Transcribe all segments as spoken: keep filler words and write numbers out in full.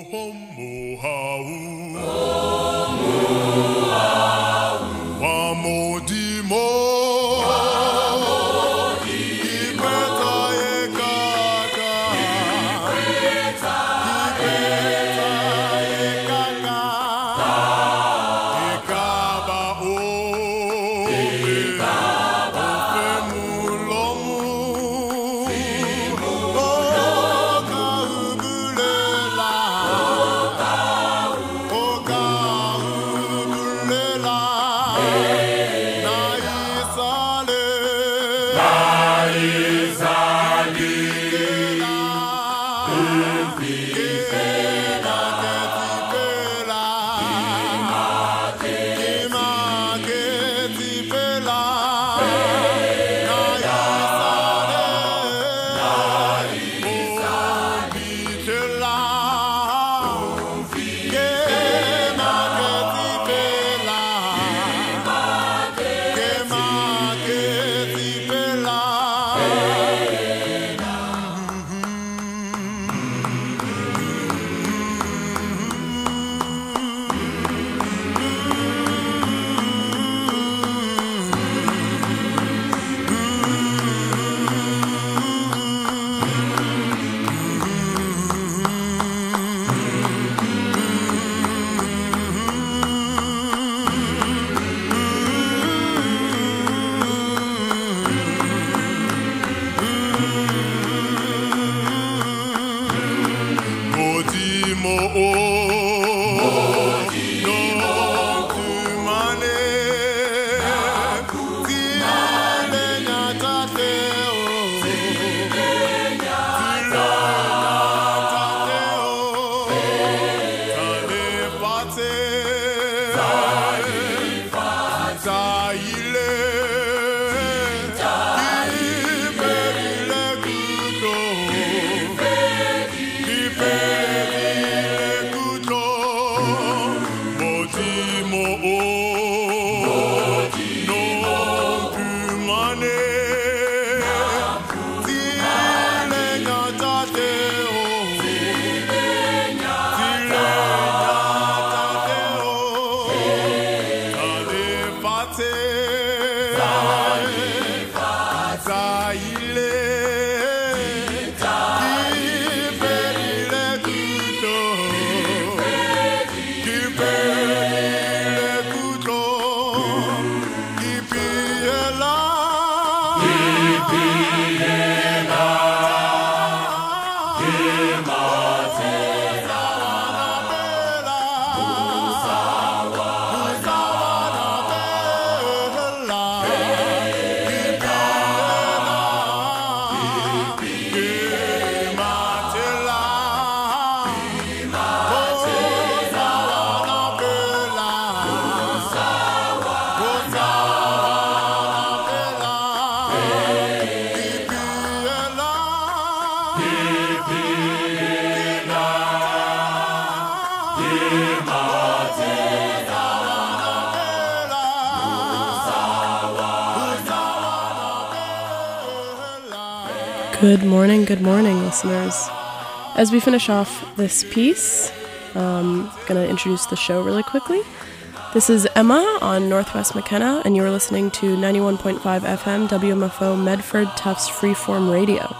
Good morning, good morning, listeners. As we finish off this piece, I'm going to introduce the show really quickly. This is Emma on Northwest McKenna, and you're listening to ninety-one point five F M W M F O Medford Tufts Freeform Radio.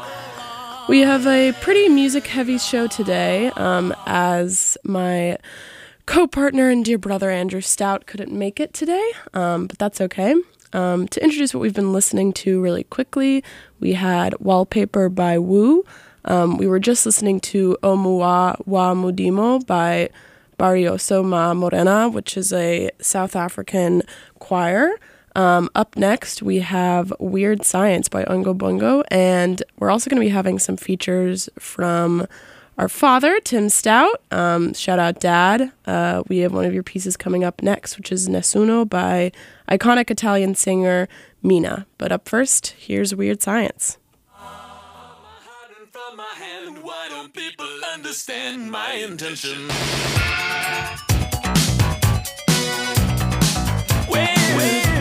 We have a pretty music-heavy show today, um, as my co-partner and dear brother Andrew Stout couldn't make it today, um, but that's okay. Um, to introduce what we've been listening to really quickly, we had Wallpaper by Wu. Um, we were just listening to Omuwa wa Mudimo by Barrioso Ma Morena, which is a South African choir. Um, up next, we have Weird Science by Ungo Bungo, and we're also going to be having some features from our father, Tim Stout. Um, shout out, Dad. Uh, we have one of your pieces coming up next, which is Nessuno by iconic Italian singer Mina. But up first, here's Weird Science. From my hand, why don't people understand my intention? Where, where?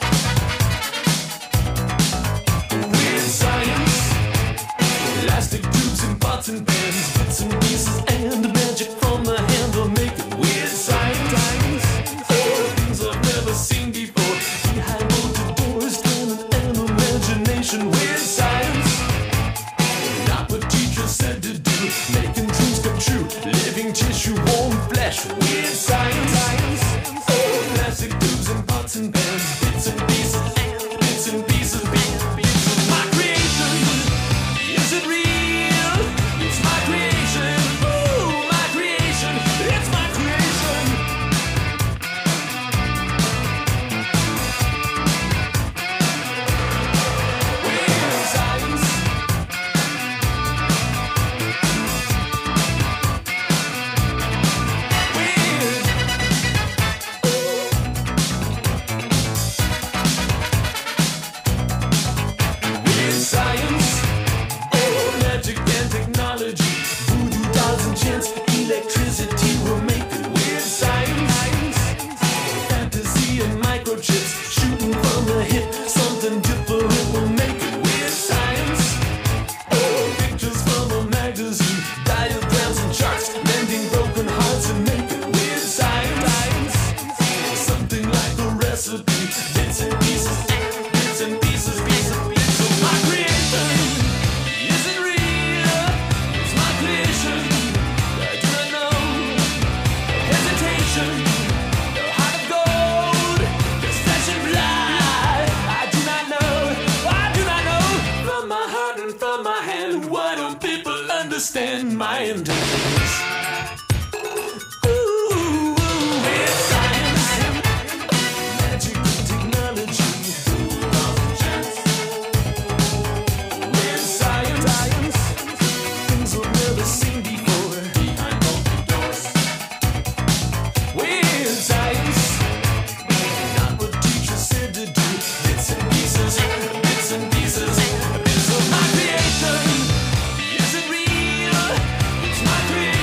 Weird science, elastic making with science. Not what teachers said to do, making dreams come true, living tissue, warm flesh with science. Oh, plastic tubes and pots and pans, bits and pieces, bits and pieces, bits and pieces. My creation, is it real? It's my creation. Oh, my creation, it's my creation. With science. With science, oh, magic and technology, voodoo dolls and chants, electricity will make it with science. Fantasy and microchips, shooting from the hip, something different will make it with science. Oh, pictures from a magazine, diagrams and charts, mending broken hearts and make it with science. Something like a recipe, bits and pieces, bits and pieces, pieces and pieces of my creation. Is it real? It's my creation. I do not know. Hesitation, the heart of gold, there's flesh and blood. I do not know. I do not know. From my heart and from my hand, why don't people understand my intentions? Ooh, with science, magic and technology, with science, things we've never seen before, behind open doors. With science, not what teachers said to do, bits and pieces, bits and pieces, bits of my creation. Is it real? It's my creation.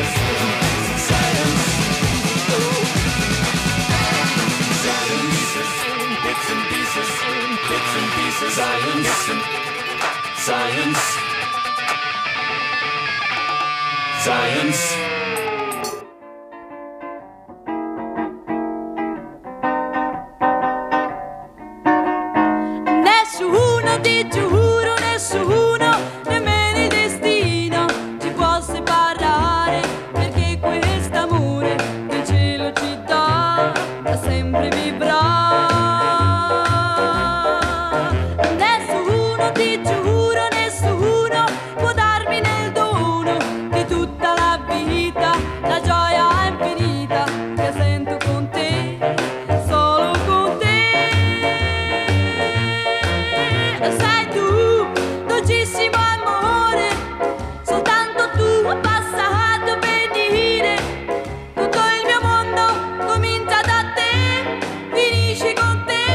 Science. Science. Nessuno, ti giuro, nessuno, nemmeno il destino ci può separare, perché quest'amore che il cielo ci dà da sempre vivrà. Nessuno, ti giuro, nessuno può darmi nel dono di tutta la vita la gioia infinita che sento con te, solo con te. Sei tu, dolcissimo amore, soltanto tu hai passato a venire. Tutto il mio mondo comincia da te, finisce con te.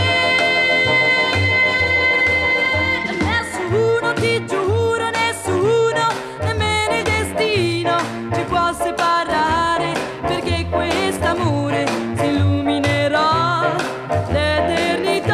Nessuno, ti giuro, nessuno, nemmeno il destino ci può separare, perché quest'amore si illuminerà l'eternità.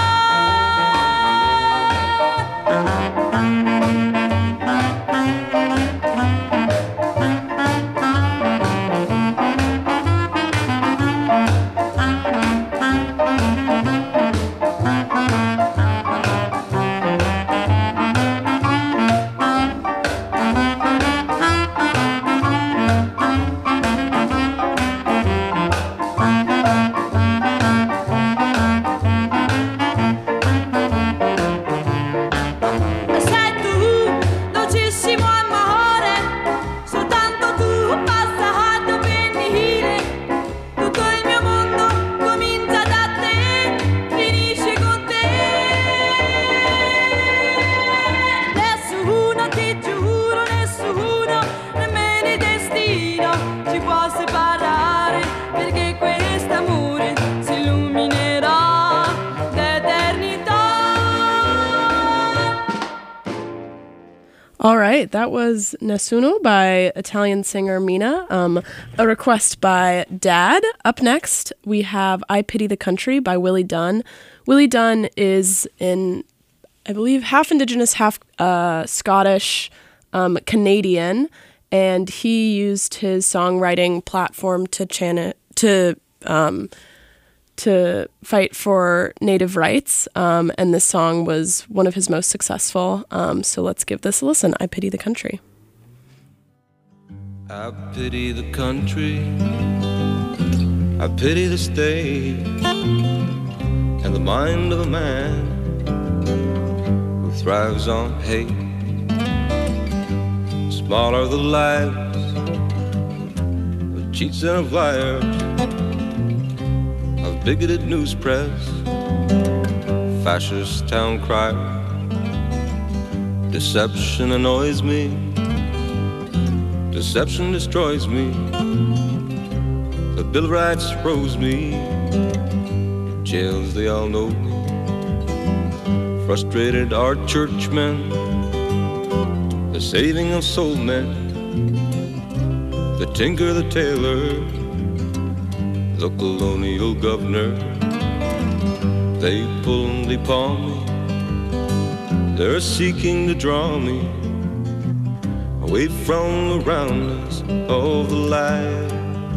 Sei tu, dolcissimo amore, soltanto tu hai passato a venire. Tutto il mio mondo comincia da te, finisce con te. Nessuno, ti giuro, nessuno, nemmeno il destino ci può separare, perché quest'amore si illuminerà l'eternità. All right, that was Nessuno by Italian singer Mina, um, a request by Dad. Up next, we have I Pity the Country by Willie Dunn. Willie Dunn is in, I believe, half Indigenous, half uh, Scottish, um, Canadian, and he used his songwriting platform to chan- to um, to fight for Native rights, um, and this song was one of his most successful. Um, so let's give this a listen. I Pity the Country. I pity the country, I pity the state, and the mind of a man who thrives on hate. Small are the lives of cheats and of liars, of bigoted news press, fascist town crier. Deception annoys me, deception destroys me. The Bill of Rights froze me, in jails they all know me. Frustrated are churchmen, the saving of soul men, the tinker, the tailor, the colonial governor. They pull and they paw me, they're seeking to draw me away from the roundness of the light.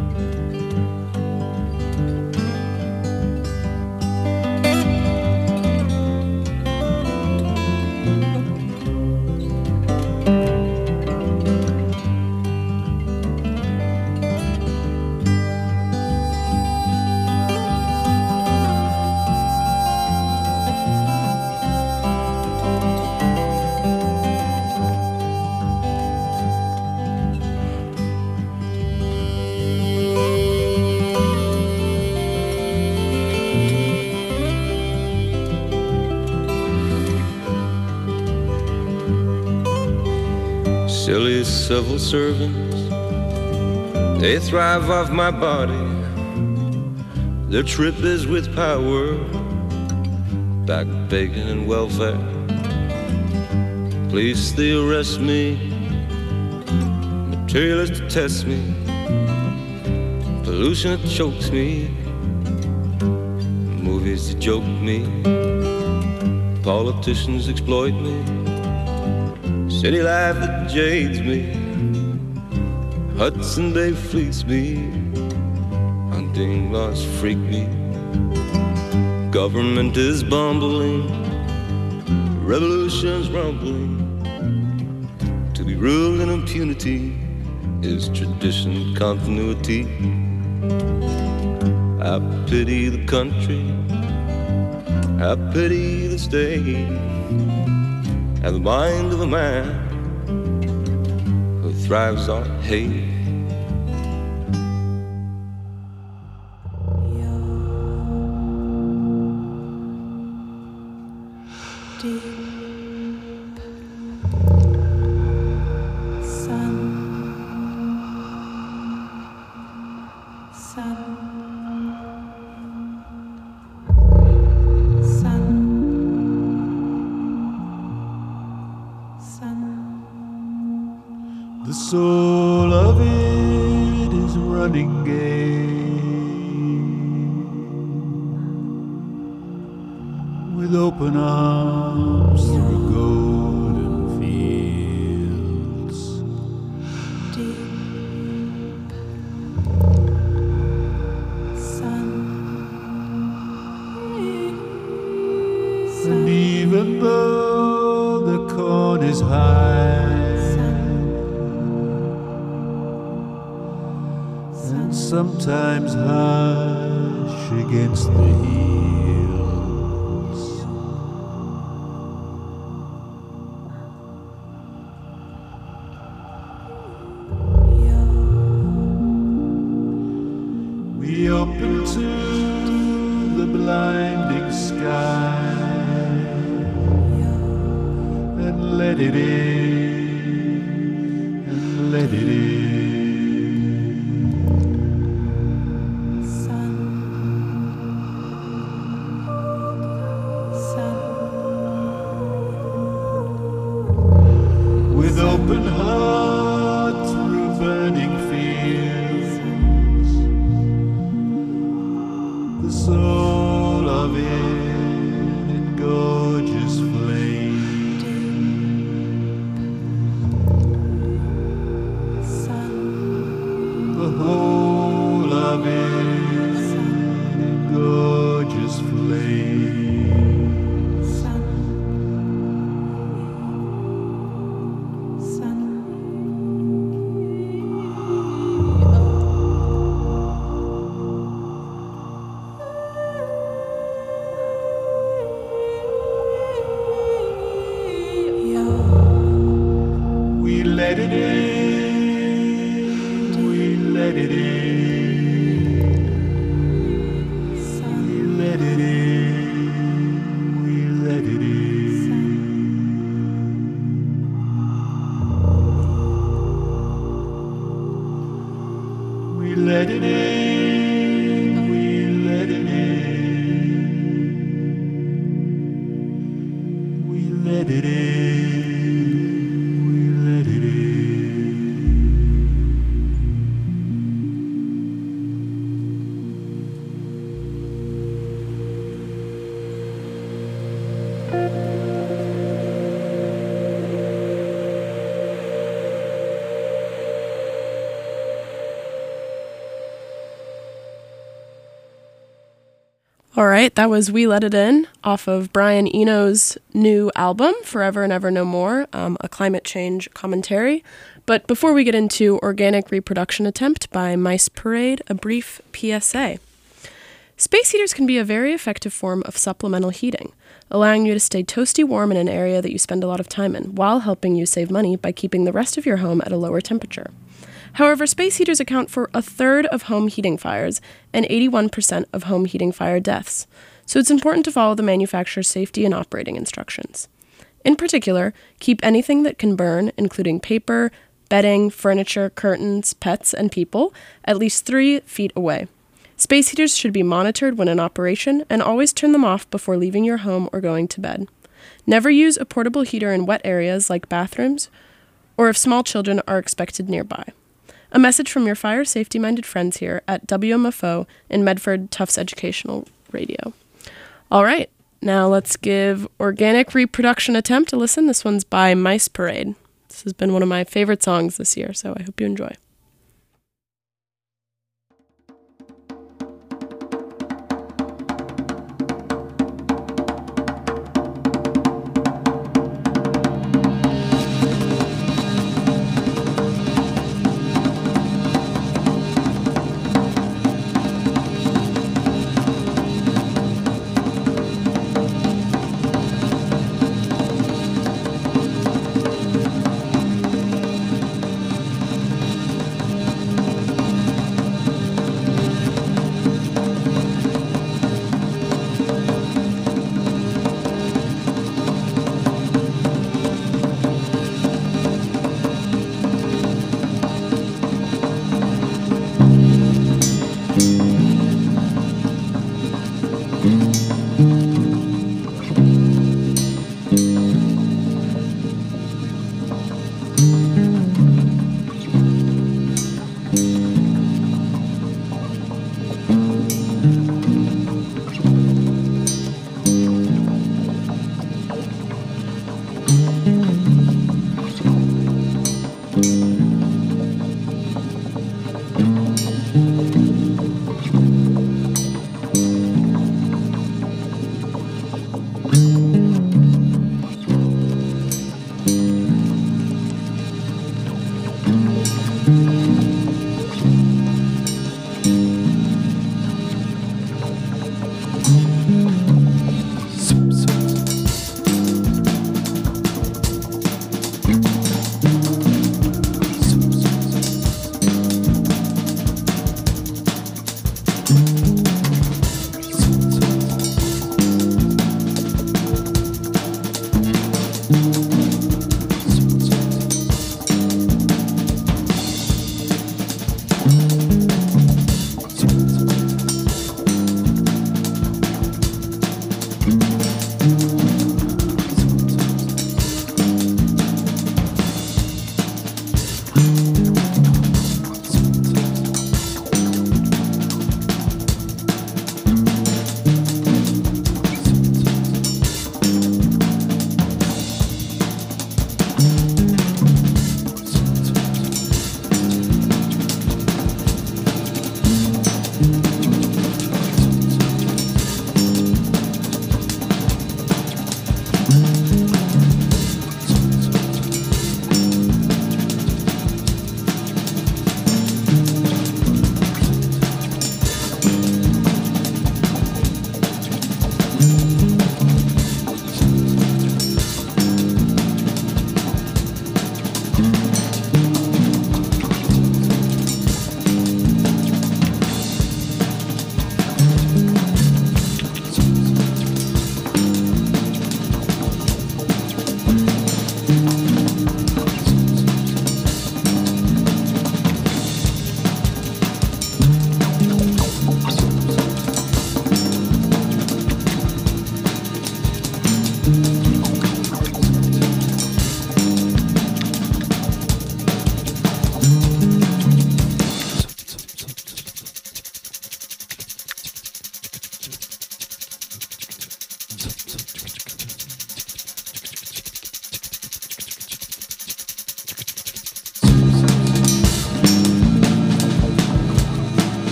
Silly civil servants, they thrive off my body. Their trip is with power, back bacon and welfare. Police, they arrest me, materialists that test me, pollution that chokes me, movies that joke me, politicians exploit me, city life that jades me, Hudson Bay fleece me, hunting laws freak me, government is bumbling, revolution's rumbling, to be ruled in impunity is tradition continuity. I pity the country, I pity the state, and the mind of a man who thrives on hate. The soul of it is running gay, with open arms through golden fields. Deep sun, And even though the corn is high, and sometimes hush against the hills, we open to the blinding sky and let it in, and let it in. With open heart through burning fields, the soul of it in gorgeous flame, the whole of it in gorgeous flame. We let it in, we let it in, we let it in, we let it in. We let it in, we let it in, we let it in. All right, that was We Let It In off of Brian Eno's new album, Forever and Ever No More, um, a climate change commentary. But before we get into Organic Reproduction Attempt by Mice Parade, a brief P S A. Space heaters can be a very effective form of supplemental heating, allowing you to stay toasty warm in an area that you spend a lot of time in, while helping you save money by keeping the rest of your home at a lower temperature. However, space heaters account for a third of home heating fires and eighty-one percent of home heating fire deaths, so it's important to follow the manufacturer's safety and operating instructions. In particular, keep anything that can burn, including paper, bedding, furniture, curtains, pets, and people, at least three feet away. Space heaters should be monitored when in operation, and always turn them off before leaving your home or going to bed. Never use a portable heater in wet areas like bathrooms, or if small children are expected nearby. A message from your fire safety-minded friends here at W M F O in Medford Tufts Educational Radio. All right, now let's give Organic Reproduction Attempt a listen. This one's by Mice Parade. This has been one of my favorite songs this year, so I hope you enjoy.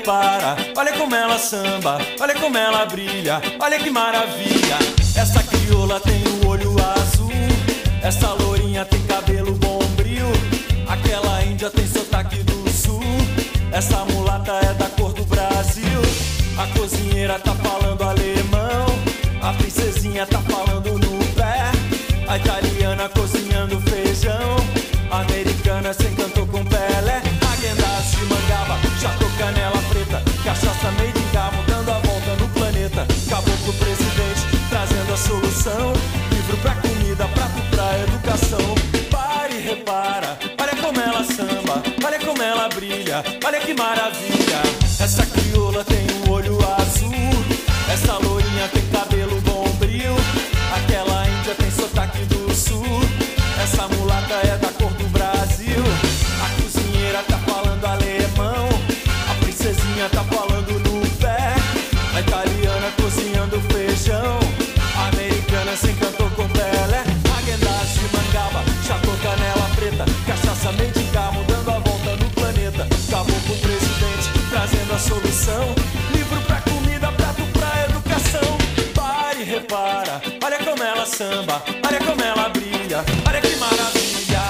repara, olha como ela samba, olha como ela brilha, olha que maravilha. Essa crioula tem o olho azul, essa lourinha tem cabelo bombril, aquela índia tem sotaque do sul, essa mulata é da cor do Brasil. A cozinheira tá falando alemão, a princesinha tá falando no pé, a italiana cozinhando feijão, a americana se encantou com Pelé. Häagen-Dazs de mangaba, chato canela preta, cachaça mendiga mudando a volta no planeta. Caboclo presidente trazendo a solução, livro pra comida, prato pra educação. Pare e repara, olha como ela samba, olha como ela brilha, olha que maravilha. Essa crioula tem um olho azul, essa lourinha tem cabelo bombril, aquela índia tem sotaque do sul, essa mulata é da cor do Brasil. A cozinheira tá falando alemão, a princesinha tá falando no pé, a italiana cozinhando feijão, a americana se encantou com Pelé. Häagen-Dazs de mangaba, chato canela preta, cachaça mendiga mudando a volta no planeta. Caboclo presidente trazendo a solução, livro pra comida, prato pra educação. Pare e repara, olha como ela samba, olha como ela brilha, olha que maravilha.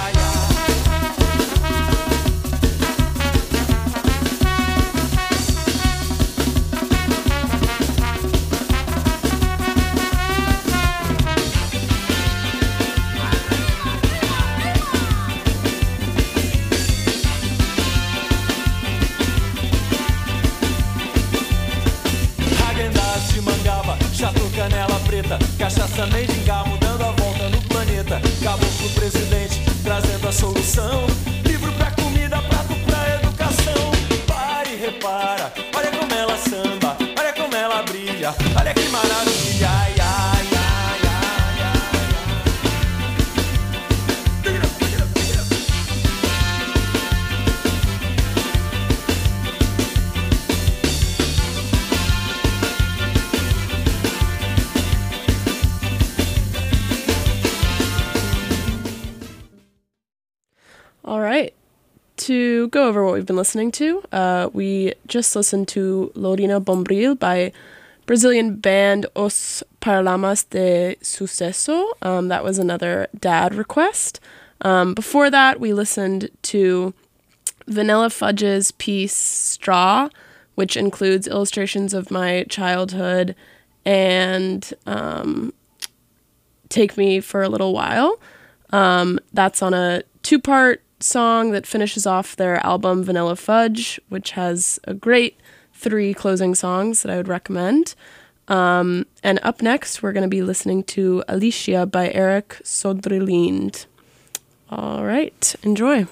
Häagen-Dazs de mangaba, chato canela preta, cachaça mendiga mudando a volta no planeta. Caboclo presidente trazendo a solução, livro pra comida, prato pra educação. Pare e repara, olha como ela samba, olha como ela brilha, olha que maravilha. Ai, ai, ai, ai, ai, All right. To go over what we've been listening to, uh, we just listened to Lorina Bombril by Brazilian band Os Paralamas de Sucesso. Um, that was another dad request. Um, before that, we listened to Vanilla Fudge's piece Straw, which includes illustrations of my childhood and um, Take Me for a Little While. Um, that's on a two-part song that finishes off their album Vanilla Fudge, which has a great three closing songs that I would recommend. Um, and up next, we're going to be listening to Alicia by Eric Sodrelind. All right, enjoy.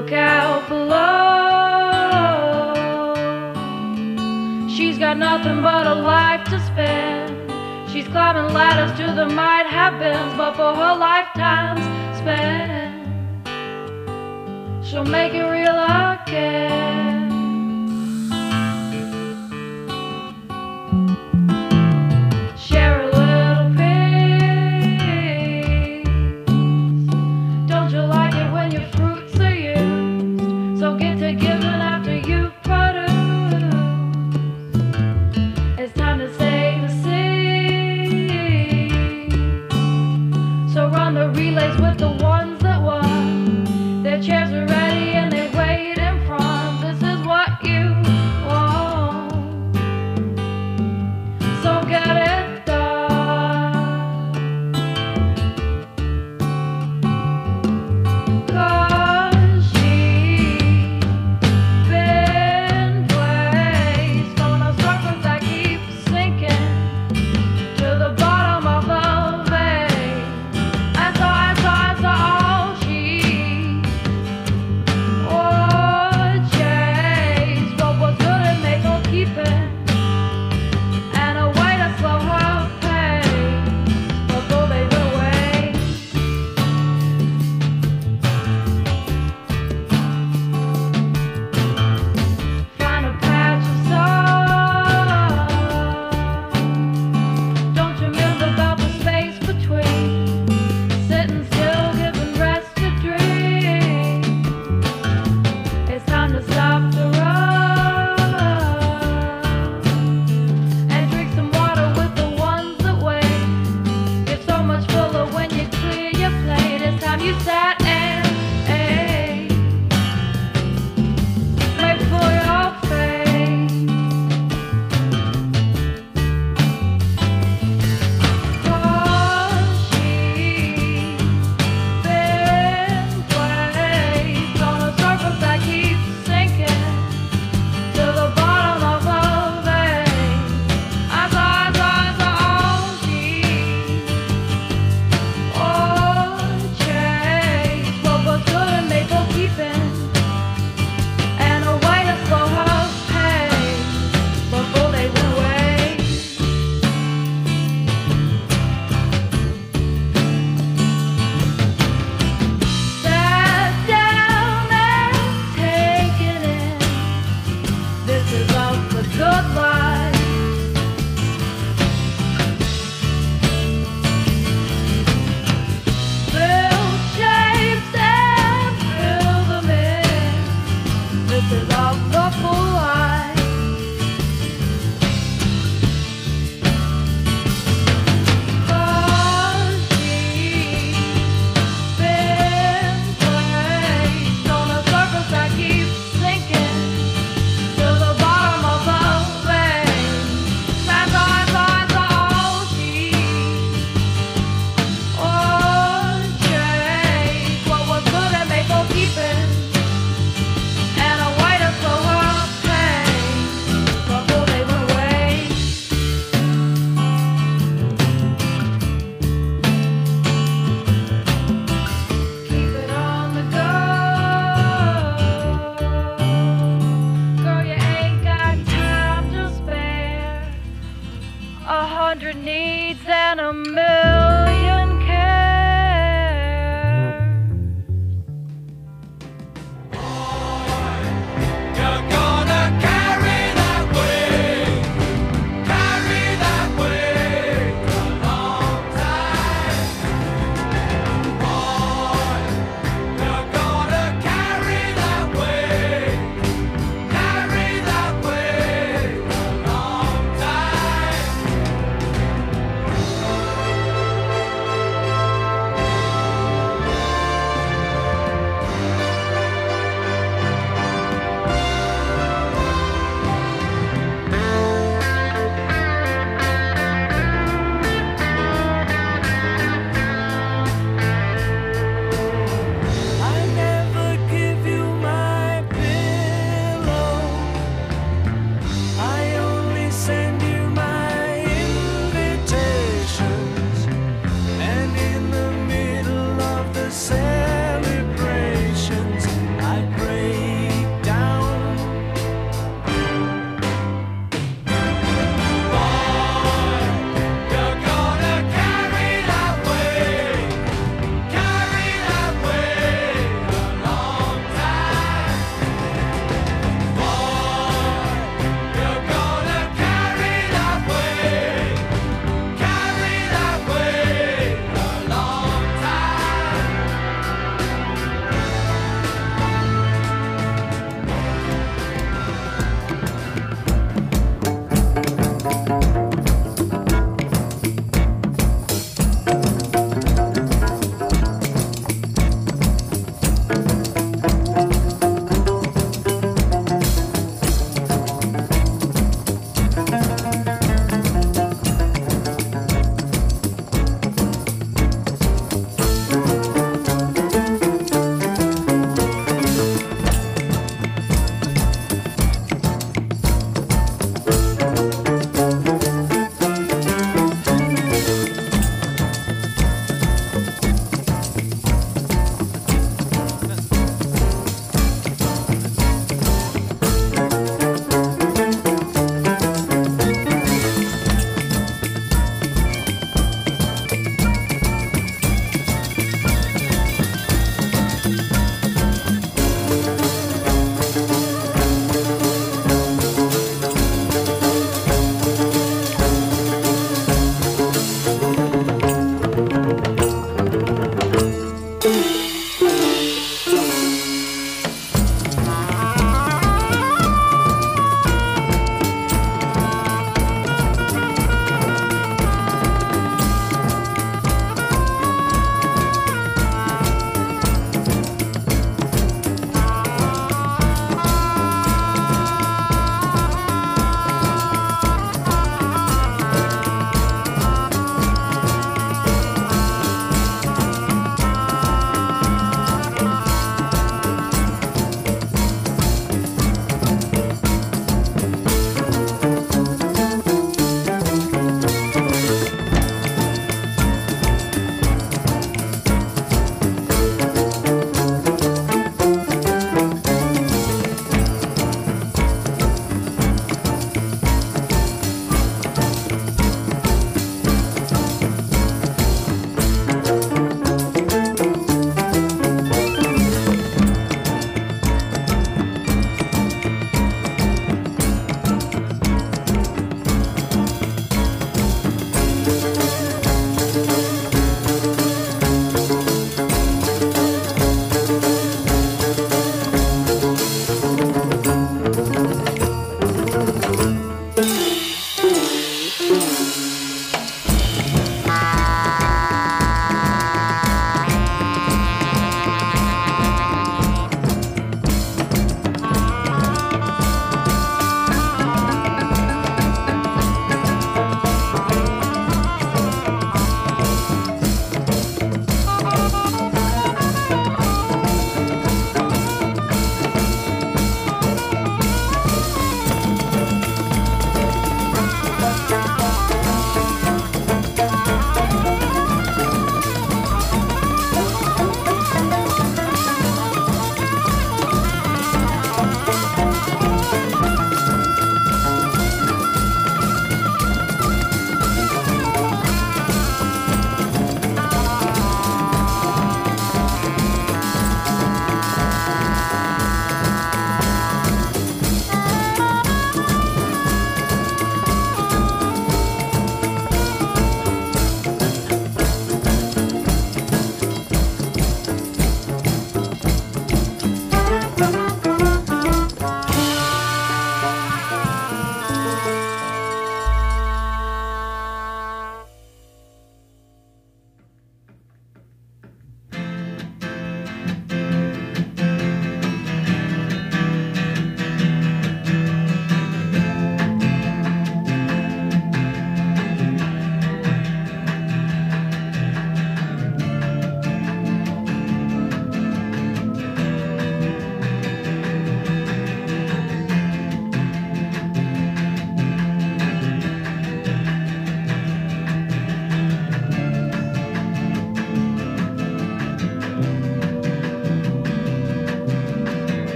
look out below. She's got nothing but a life to spend. She's climbing ladders to the might have beens, but for her lifetime's spent, she'll make it real again. Share a little peace. Don't you like it when your fruits are used? So get to giving after you've produced. It's time to save the sea. So run the relays with the ones that won. Their chairs are ready and they wait in front. This is what you want. So get it.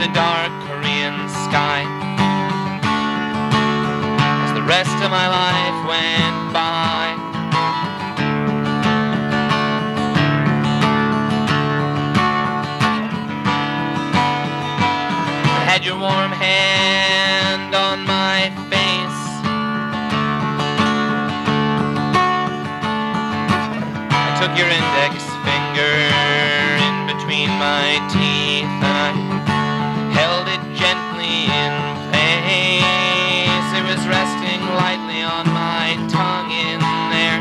the dark Korean sky as the rest of my life went by. I had your warm hand on my face. I took your index finger in between my teeth and I held it gently in place. It was resting lightly on my tongue in there.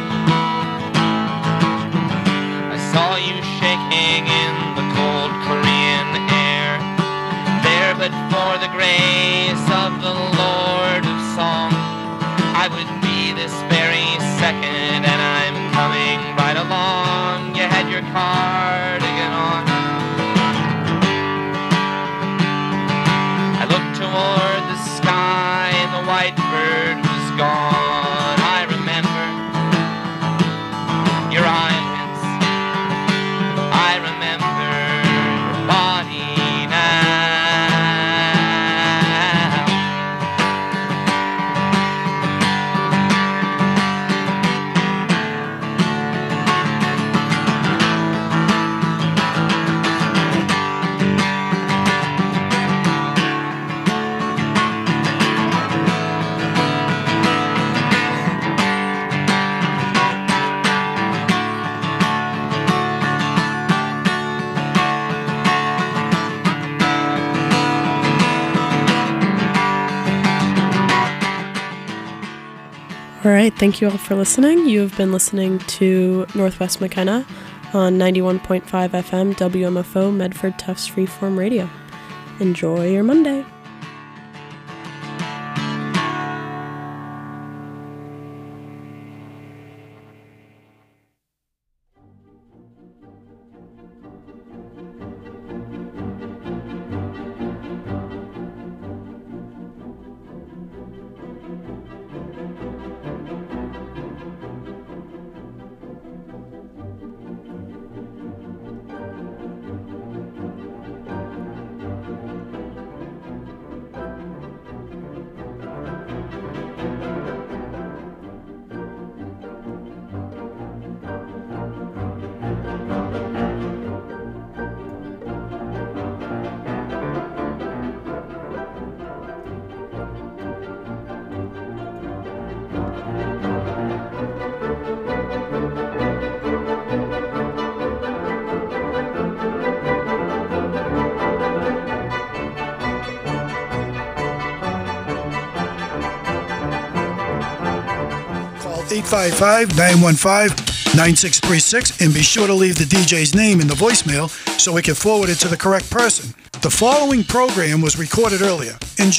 I saw you shaking in the cold Korean air. There but for the grace of the Lord of Song, I would be this very second, and I'm coming right along. You had your cardigan on. I looked toward the sky and the white bird was gone. I remember your eyelids. I remember your body now. All right, thank you all for listening. You have been listening to Northwest McKenna on ninety-one point five F M W M F O Medford Tufts Freeform Radio. Enjoy your Monday. eight five five, nine one five, nine six three six and be sure to leave the D J's name in the voicemail so we can forward it to the correct person. The following program was recorded earlier. Enjoy.